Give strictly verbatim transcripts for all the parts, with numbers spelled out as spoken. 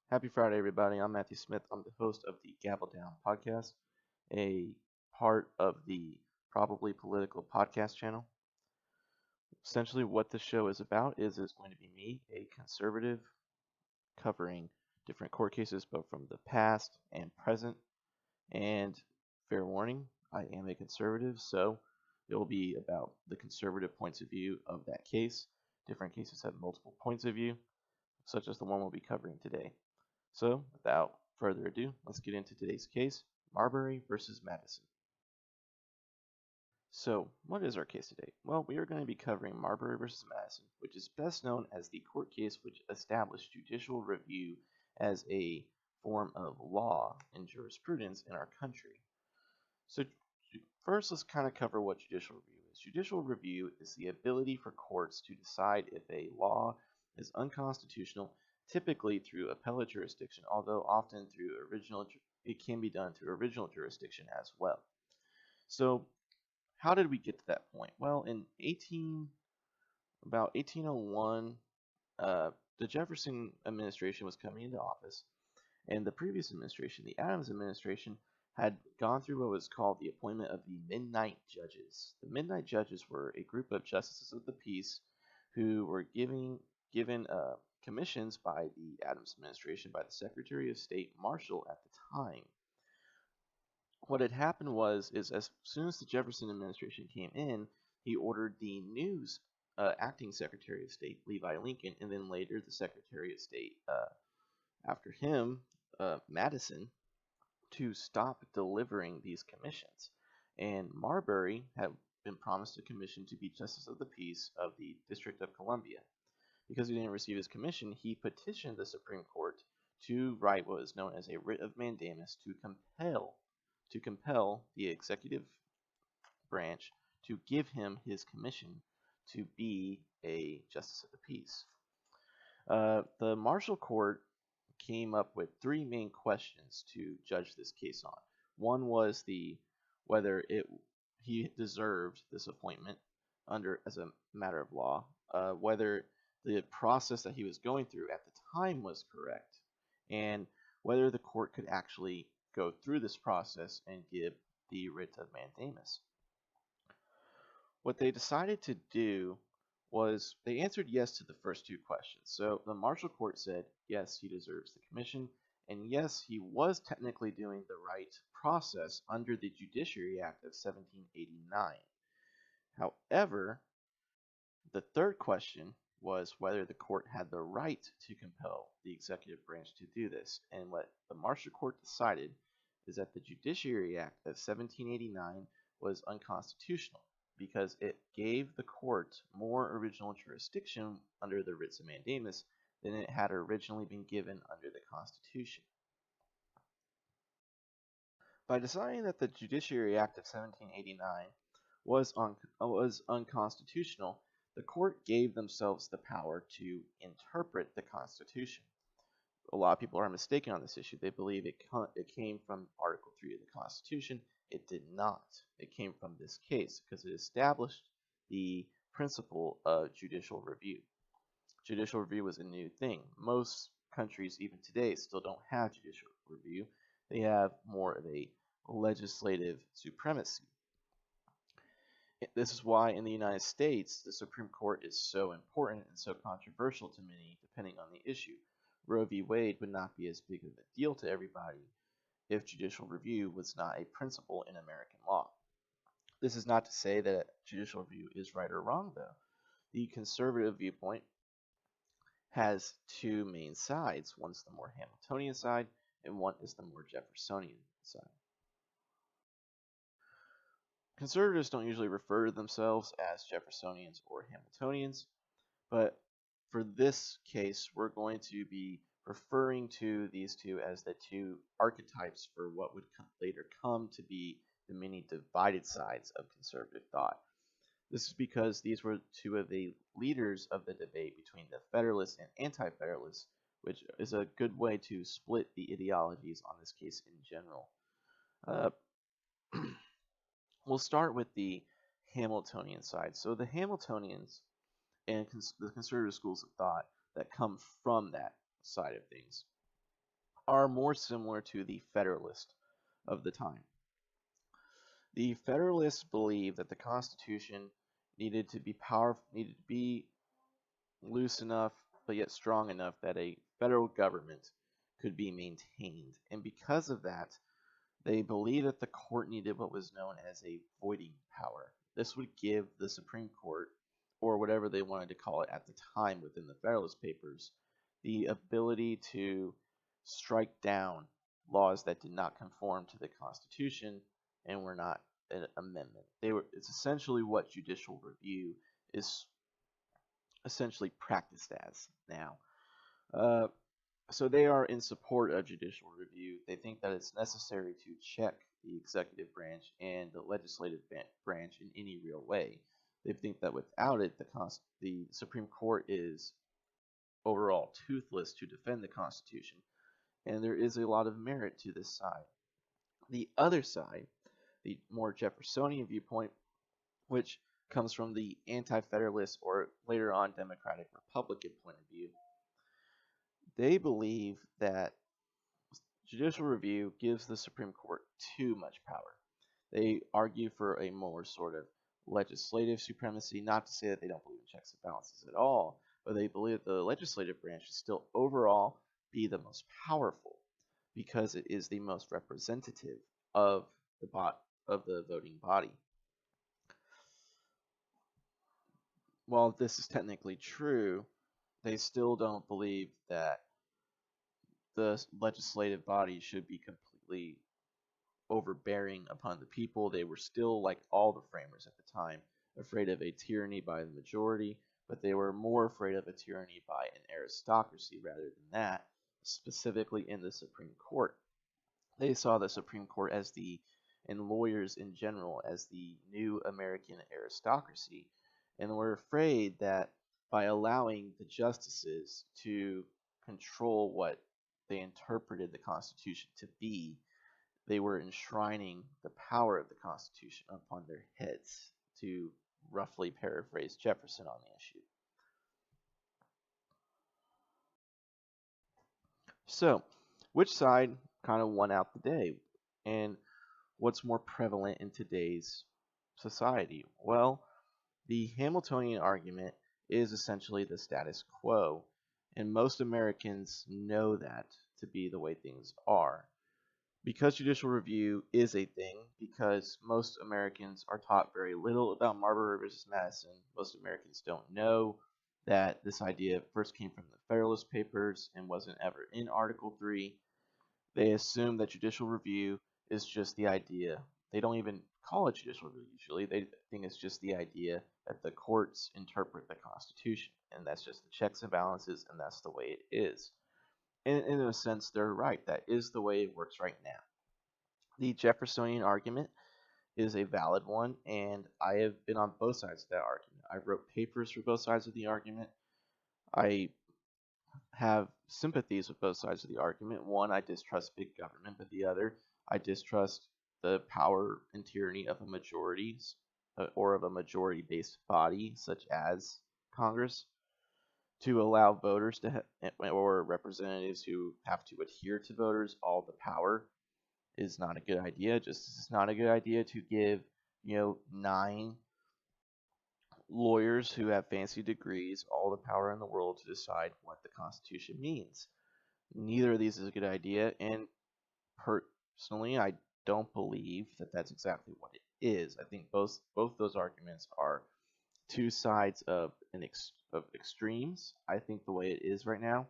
Happy Friday, everybody. I'm Matthew Smith. I'm the host of the Gavel Down podcast, a part of the Probably Political podcast channel. Essentially, what this show is about is it's going to be me, a conservative, covering different court cases, both from the past and present. And fair warning, I am a conservative, so it will be about the conservative points of view of that case. Different cases have multiple points of view, such as the one we'll be covering today. So, without further ado, let's get into today's case, Marbury versus Madison. So, what is our case today? Well, we are going to be covering Marbury versus Madison, which is best known as the court case which established judicial review as a form of law and jurisprudence in our country. So, first, let's kind of cover what judicial review is. Judicial review is the ability for courts to decide if a law is unconstitutional, typically through appellate jurisdiction, although often through original, it can be done through original jurisdiction as well. So, how did we get to that point? Well, in eighteen, about eighteen oh one, uh, the Jefferson administration was coming into office, and the previous administration, the Adams administration, had gone through what was called the appointment of the Midnight Judges. The Midnight Judges were a group of justices of the peace who were giving given uh, commissions by the Adams administration by the Secretary of State Marshall at the time. What had happened was is as soon as the Jefferson administration came in, he ordered the news uh, acting Secretary of State Levi Lincoln, and then later the Secretary of State uh, after him, uh, Madison, to stop delivering these commissions. And Marbury had been promised a commission to be Justice of the Peace of the District of Columbia. Because he didn't receive his commission, he petitioned the Supreme Court to write what is known as a writ of mandamus to compel to compel the executive branch to give him his commission to be a Justice of the Peace. Uh, the Marshall Court came up with three main questions to judge this case on. One was the whether it he deserved this appointment under as a matter of law, uh, whether the process that he was going through at the time was correct, and whether the court could actually go through this process and give the writ of mandamus. What they decided to do was they answered yes to the first two questions. So the Marshall Court said, yes, he deserves the commission, and yes, he was technically doing the right process under the Judiciary Act of seventeen eighty-nine. However, the third question was whether the court had the right to compel the executive branch to do this. And what the Marshall Court decided is that the Judiciary Act of seventeen eighty-nine was unconstitutional because it gave the court more original jurisdiction under the writs of mandamus than it had originally been given under the Constitution. By deciding that the Judiciary Act of seventeen eighty-nine was, un- was unconstitutional, the court gave themselves the power to interpret the Constitution. A lot of people are mistaken on this issue. They believe it, co- it came from Article three of the Constitution. It did not. It came from this case because it established the principle of judicial review. Judicial review was a new thing. Most countries, even today, still don't have judicial review. They have more of a legislative supremacy. This is why in the United States, the Supreme Court is so important and so controversial to many, depending on the issue. Roe v. Wade would not be as big of a deal to everybody if judicial review was not a principle in American law. This is not to say that judicial review is right or wrong, though. The conservative viewpoint has two main sides. One's the more Hamiltonian side, and one is the more Jeffersonian side. Conservatives don't usually refer to themselves as Jeffersonians or Hamiltonians, but for this case, we're going to be referring to these two as the two archetypes for what would later come to be the many divided sides of conservative thought. This is because these were two of the leaders of the debate between the Federalists and Anti-Federalists, which is a good way to split the ideologies on this case in general. Uh, we'll start with the Hamiltonian side. So the Hamiltonians and cons- the conservative schools of thought that come from that side of things are more similar to the Federalist of the time. The Federalists believed that the Constitution needed to be powerful, needed to be loose enough, but yet strong enough that a federal government could be maintained. And because of that, they believed that the court needed what was known as a voiding power. This would give the Supreme Court, or whatever they wanted to call it at the time within the Federalist Papers, the ability to strike down laws that did not conform to the Constitution and were not an amendment. They were. It's essentially what judicial review is essentially practiced as now. Uh, so they are in support of judicial review. They think that it's necessary to check the executive branch and the legislative branch in any real way. They think that without it, the, Const- the Supreme Court is overall toothless to defend the Constitution, and there is a lot of merit to this side. The other side, the more Jeffersonian viewpoint, which comes from the anti-federalist or later on Democratic Republican point of view, they believe that judicial review gives the Supreme Court too much power. They argue for a more sort of legislative supremacy, not to say that they don't believe in checks and balances at all, but they believe that the legislative branch should still overall be the most powerful because it is the most representative of the bot of the voting body. While this is technically true, they still don't believe that the legislative body should be completely overbearing upon the people. They were still, like all the framers at the time, afraid of a tyranny by the majority, but they were more afraid of a tyranny by an aristocracy rather than that, specifically in the Supreme Court. They saw the Supreme Court as the, and lawyers in general, as the new American aristocracy, and were afraid that by allowing the justices to control what they interpreted the Constitution to be, they were enshrining the power of the Constitution upon their heads, to roughly paraphrase Jefferson on the issue. So, which side kind of won out the day? And what's more prevalent in today's society? Well, the Hamiltonian argument is essentially the status quo, and most Americans know that to be the way things are. Because judicial review is a thing, because most Americans are taught very little about Marbury versus Madison, most Americans don't know that this idea first came from the Federalist Papers and wasn't ever in Article three. They assume that judicial review is just the idea. They don't even call it judicial review usually. They think it's just the idea that the courts interpret the Constitution, and that's just the checks and balances, and that's the way it is. And in a sense, they're right. That is the way it works right now. The Jeffersonian argument is a valid one, and I have been on both sides of that argument. I wrote papers for both sides of the argument. I have sympathies with both sides of the argument. One, I distrust big government, but the other, I distrust the power and tyranny of a majority uh, or of a majority-based body such as Congress to allow voters to ha- or representatives who have to adhere to voters all the power is not a good idea. Just as it's not a good idea to give, you know, nine lawyers who have fancy degrees all the power in the world to decide what the Constitution means. Neither of these is a good idea, and personally, I don't believe that that's exactly what it is. I think both both those arguments are two sides of an ex, of extremes. I think the way it is right now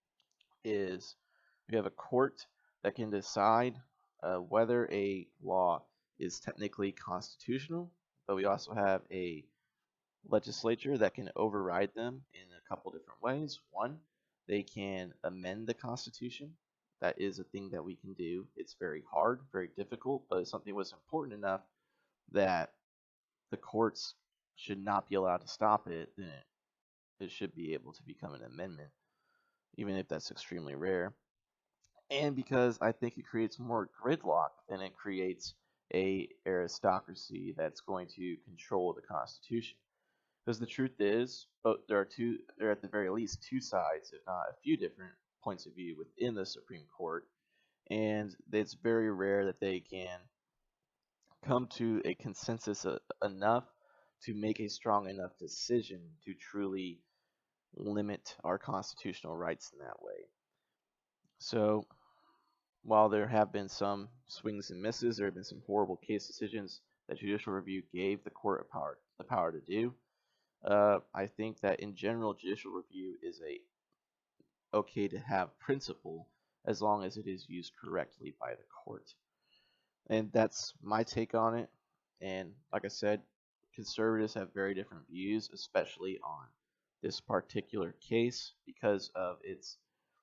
is we have a court that can decide uh, whether a law is technically constitutional, but we also have a legislature that can override them in a couple different ways. One, they can amend the Constitution. That is a thing that we can do. It's very hard, very difficult, but if something was important enough that the courts should not be allowed to stop it, then it, it should be able to become an amendment, even if that's extremely rare. And because I think it creates more gridlock than it creates a aristocracy that's going to control the Constitution. Because the truth is, there are two, there are at the very least two sides, if not a few different points of view within the Supreme Court, and it's very rare that they can come to a consensus uh, enough to make a strong enough decision to truly limit our constitutional rights in that way. So, while there have been some swings and misses, there have been some horrible case decisions that judicial review gave the court a power, the power to do. Uh, I think that in general, judicial review is a okay to have principle as long as it is used correctly by the court. And that's my take on it. And like I said, conservatives have very different views, especially on this particular case because of its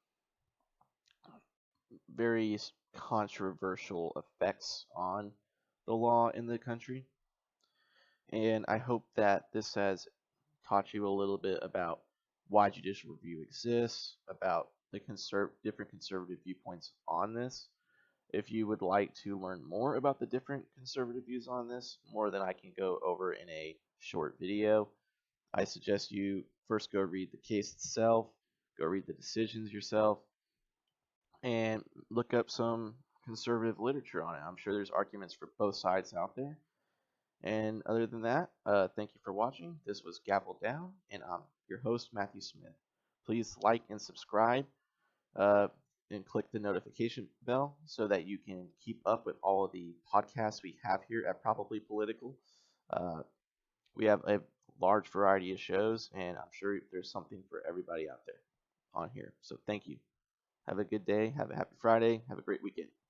very controversial effects on the law in the country. And I hope that this has taught you a little bit about why judicial review exists, about the conserv- different conservative viewpoints on this. If you would like to learn more about the different conservative views on this, more than I can go over in a short video, I suggest you first go read the case itself, go read the decisions yourself, and look up some conservative literature on it. I'm sure there's arguments for both sides out there. And other than that, uh, thank you for watching. This was Gavel Down, and I'm your host, Matthew Smith. Please like and subscribe, uh, and click the notification bell so that you can keep up with all of the podcasts we have here at Probably Political. Uh, we have a large variety of shows, and I'm sure there's something for everybody out there on here. So thank you. Have a good day. Have a happy Friday. Have a great weekend.